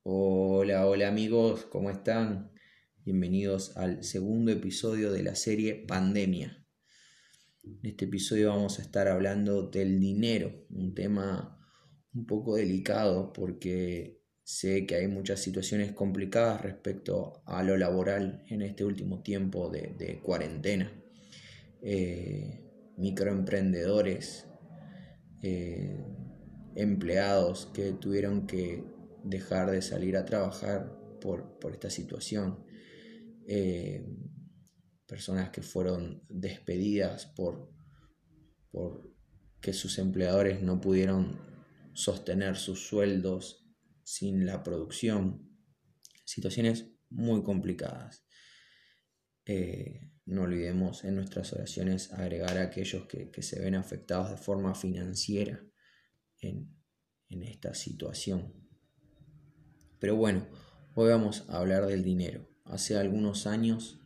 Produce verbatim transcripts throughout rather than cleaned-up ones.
Hola, hola amigos, ¿cómo están? Bienvenidos al segundo episodio de la serie Pandemia. En este episodio vamos a estar hablando del dinero, un tema un poco delicado porque sé que hay muchas situaciones complicadas respecto a lo laboral en este último tiempo de, de cuarentena. Eh, microemprendedores, eh, empleados que tuvieron que dejar de salir a trabajar por, por esta situación, eh, personas que fueron despedidas por, por que sus empleadores no pudieron sostener sus sueldos sin la producción, situaciones muy complicadas. Eh, no olvidemos en nuestras oraciones agregar a aquellos que, que se ven afectados de forma financiera en, en esta situación. Pero bueno, hoy vamos a hablar del dinero. Hace algunos años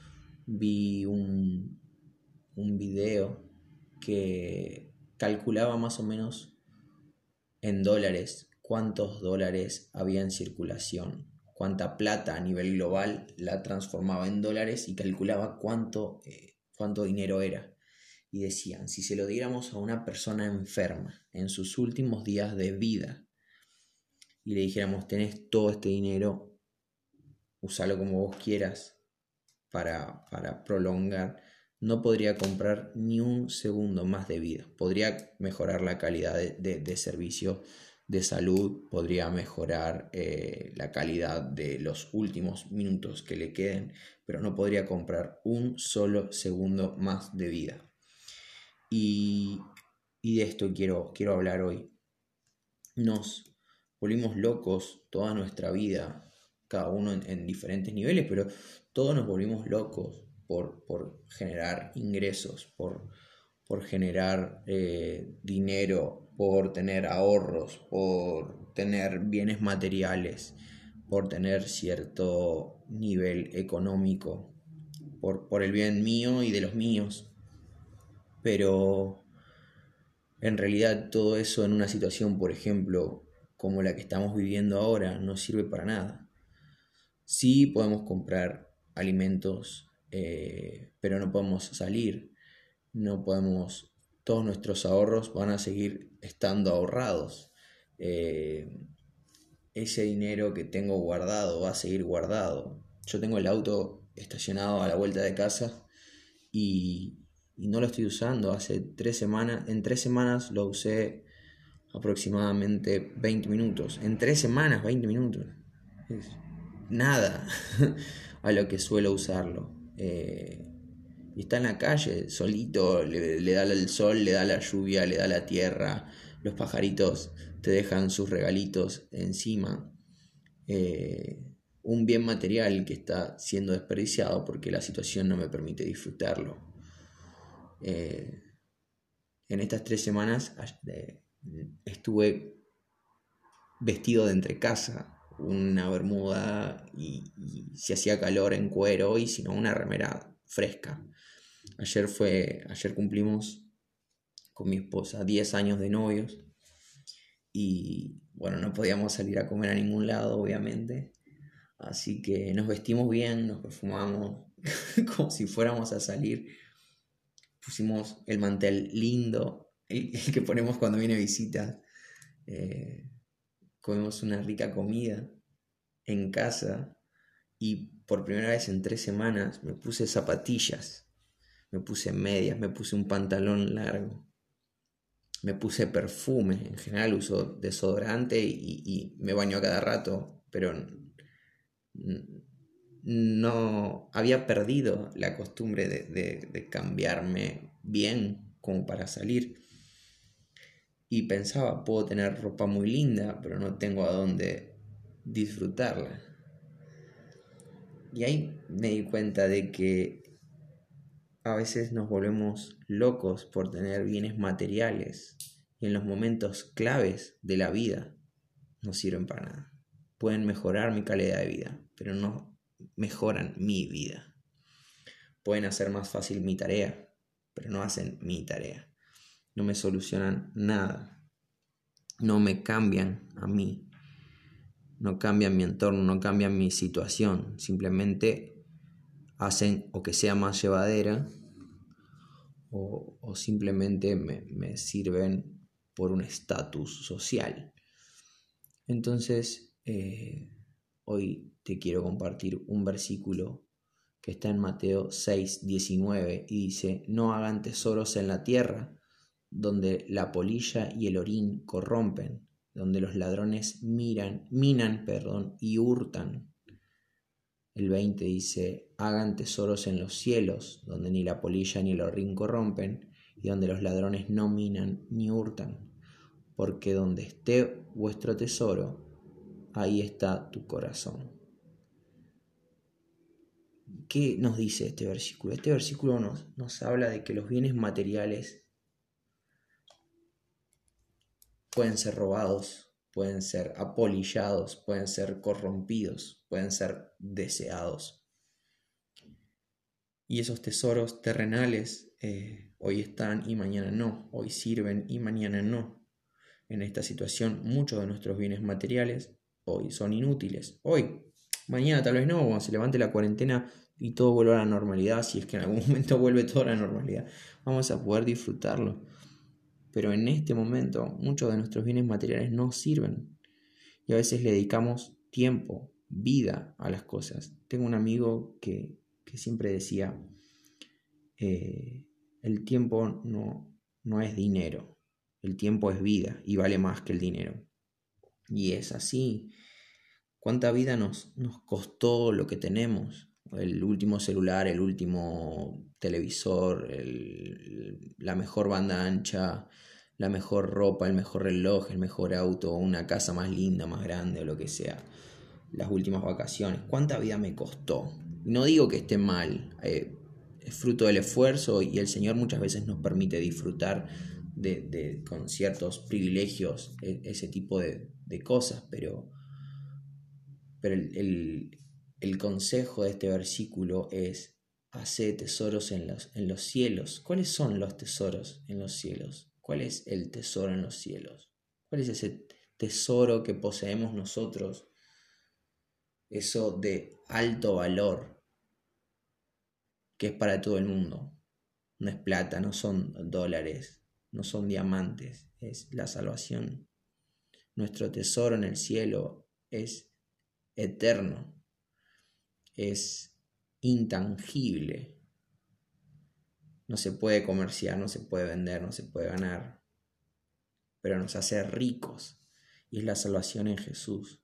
vi un, un video que calculaba más o menos en dólares cuántos dólares había en circulación, cuánta plata a nivel global la transformaba en dólares y calculaba cuánto, eh, cuánto dinero era. Y decían, si se lo diéramos a una persona enferma en sus últimos días de vida y le dijéramos, tenés todo este dinero, usalo como vos quieras para, para prolongar, no podría comprar ni un segundo más de vida. Podría mejorar la calidad de, de, de servicio de salud, podría mejorar eh, la calidad de los últimos minutos que le queden, pero no podría comprar un solo segundo más de vida. Y, y de esto quiero, quiero hablar hoy. Nos volvimos locos toda nuestra vida, cada uno en, en diferentes niveles, pero todos nos volvimos locos por, por generar ingresos, por, por generar eh, dinero, por tener ahorros, por tener bienes materiales, por tener cierto nivel económico, por, por el bien mío y de los míos. Pero en realidad todo eso en una situación, por ejemplo, como la que estamos viviendo ahora, no sirve para nada. Sí podemos comprar alimentos, eh, pero no podemos salir, no podemos, todos nuestros ahorros van a seguir estando ahorrados. Eh, ese dinero que tengo guardado va a seguir guardado. Yo tengo el auto estacionado a la vuelta de casa y, y no lo estoy usando. Hace tres semanas, en tres semanas lo usé aproximadamente veinte minutos. En tres semanas, veinte minutos. Es nada a lo que suelo usarlo. Eh, y está en la calle, solito, le, le da el sol, le da la lluvia, le da la tierra. Los pajaritos te dejan sus regalitos encima. Eh, un bien material que está siendo desperdiciado porque la situación no me permite disfrutarlo. Eh, en estas tres semanas eh, estuve vestido de entrecasa, una bermuda y, y si hacía calor en cuero y si no una remera fresca. Ayer fue, ayer cumplimos con mi esposa diez años de novios y bueno, no podíamos salir a comer a ningún lado, obviamente. Así que nos vestimos bien, nos perfumamos como si fuéramos a salir. Pusimos el mantel lindo, el, el que ponemos cuando viene visita. Eh, comimos una rica comida en casa y por primera vez en tres semanas me puse zapatillas, me puse medias, me puse un pantalón largo, me puse perfume. En general uso desodorante y, y me baño a cada rato, pero no había perdido la costumbre de, de, de cambiarme bien como para salir. Y pensaba, puedo tener ropa muy linda, pero no tengo a dónde disfrutarla. Y ahí me di cuenta de que a veces nos volvemos locos por tener bienes materiales y en los momentos claves de la vida no sirven para nada. Pueden mejorar mi calidad de vida, pero no mejoran mi vida. Pueden hacer más fácil mi tarea, pero no hacen mi tarea. No me solucionan nada. No me cambian a mí. no cambian mi entorno, no cambian mi situación, simplemente hacen o que sea más llevadera o, o simplemente me, me sirven por un estatus social. Entonces, eh, hoy te quiero compartir un versículo que está en Mateo seis, diecinueve y dice: no hagan tesoros en la tierra, donde la polilla y el orín corrompen, donde los ladrones miran, minan perdón, y hurtan. El veinte dice: hagan tesoros en los cielos, donde ni la polilla ni el orín corrompen, y donde los ladrones no minan ni hurtan, porque donde esté vuestro tesoro, ahí está tu corazón. ¿Qué nos dice este versículo? Este versículo nos, nos habla de que los bienes materiales pueden ser robados, pueden ser apolillados, pueden ser corrompidos, pueden ser deseados. Y esos tesoros terrenales eh, hoy están y mañana no, hoy sirven y mañana no. En esta situación, muchos de nuestros bienes materiales hoy son inútiles. Hoy, mañana tal vez no, cuando se levante la cuarentena y todo vuelva a la normalidad, si es que en algún momento vuelve toda la normalidad, vamos a poder disfrutarlo. Pero en este momento muchos de nuestros bienes materiales no sirven y a veces le dedicamos tiempo, vida a las cosas. Tengo un amigo que, que siempre decía, eh, el tiempo no, no es dinero, el tiempo es vida y vale más que el dinero. Y es así. ¿Cuánta vida nos, nos costó lo que tenemos? El último celular, el último televisor, el, la mejor banda ancha, la mejor ropa, el mejor reloj, el mejor auto, una casa más linda, más grande o lo que sea. Las últimas vacaciones. ¿Cuánta vida me costó? No digo que esté mal, eh, es fruto del esfuerzo y el Señor muchas veces nos permite disfrutar de, de, con ciertos privilegios ese tipo de, de cosas, pero... Pero el, el, el consejo de este versículo es: haced tesoros en los, en los cielos. ¿Cuáles son los tesoros en los cielos? ¿Cuál es el tesoro en los cielos? ¿Cuál es ese tesoro que poseemos nosotros? Eso de alto valor, que es para todo el mundo. No es plata, no son dólares, no son diamantes, es la salvación. Nuestro tesoro en el cielo es eterno, es intangible, no se puede comerciar, no se puede vender, no se puede ganar, pero nos hace ricos y es la salvación en Jesús.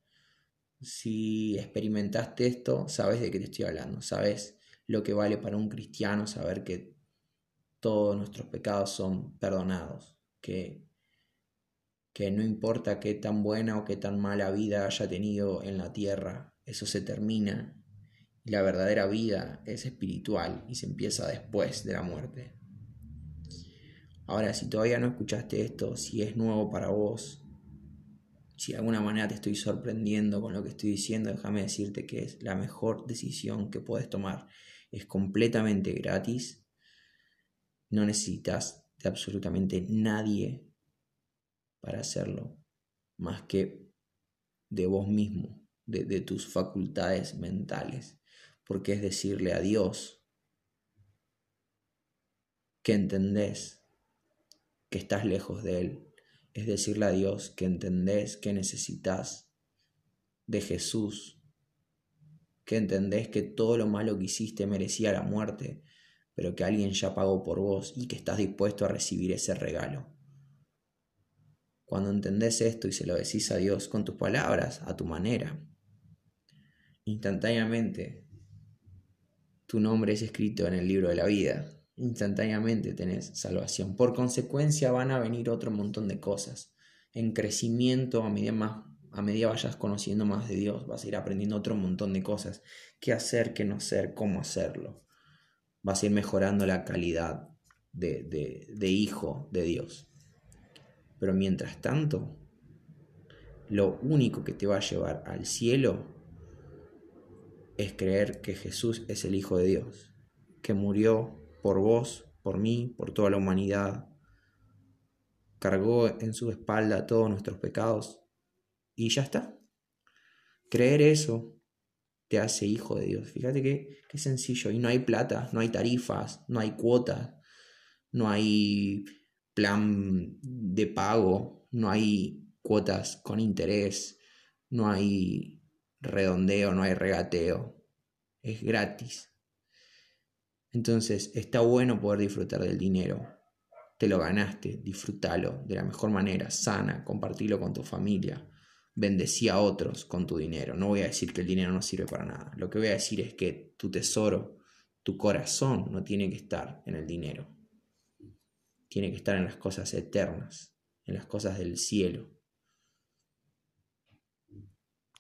Si experimentaste esto, sabes de qué te estoy hablando, sabes lo que vale para un cristiano saber que todos nuestros pecados son perdonados, que, que no importa qué tan buena o qué tan mala vida haya tenido en la tierra, eso se termina. Y la verdadera vida es espiritual y se empieza después de la muerte. Ahora, si todavía no escuchaste esto, si es nuevo para vos, si de alguna manera te estoy sorprendiendo con lo que estoy diciendo, déjame decirte que es la mejor decisión que puedes tomar. Es completamente gratis. No necesitas de absolutamente nadie para hacerlo, más que de vos mismo, de, de tus facultades mentales. Porque es decirle a Dios que entendés que estás lejos de Él. Es decirle a Dios que entendés que necesitas de Jesús, que entendés que todo lo malo que hiciste merecía la muerte, pero que alguien ya pagó por vos y que estás dispuesto a recibir ese regalo. Cuando entendés esto y se lo decís a Dios con tus palabras, a tu manera, instantáneamente tu nombre es escrito en el libro de la vida. Instantáneamente tenés salvación. Por consecuencia van a venir otro montón de cosas. En crecimiento, a medida, más, a medida vayas conociendo más de Dios, vas a ir aprendiendo otro montón de cosas. Qué hacer, qué no hacer, cómo hacerlo. Vas a ir mejorando la calidad de, de, de hijo de Dios. Pero mientras tanto, lo único que te va a llevar al cielo es creer que Jesús es el Hijo de Dios, que murió por vos, por mí, por toda la humanidad, cargó en su espalda todos nuestros pecados y ya está. Creer eso te hace hijo de Dios. Fíjate qué, qué sencillo. Y no hay plata, no hay tarifas, no hay cuotas, no hay plan de pago, no hay cuotas con interés, no hay redondeo, no hay regateo. Es gratis. Entonces está bueno poder disfrutar del dinero. Te lo ganaste, disfrútalo de la mejor manera, sana, compartilo con tu familia. Bendecí a otros con tu dinero. No voy a decir que el dinero no sirve para nada. Lo que voy a decir es que tu tesoro, tu corazón no tiene que estar en el dinero. Tiene que estar en las cosas eternas, en las cosas del cielo.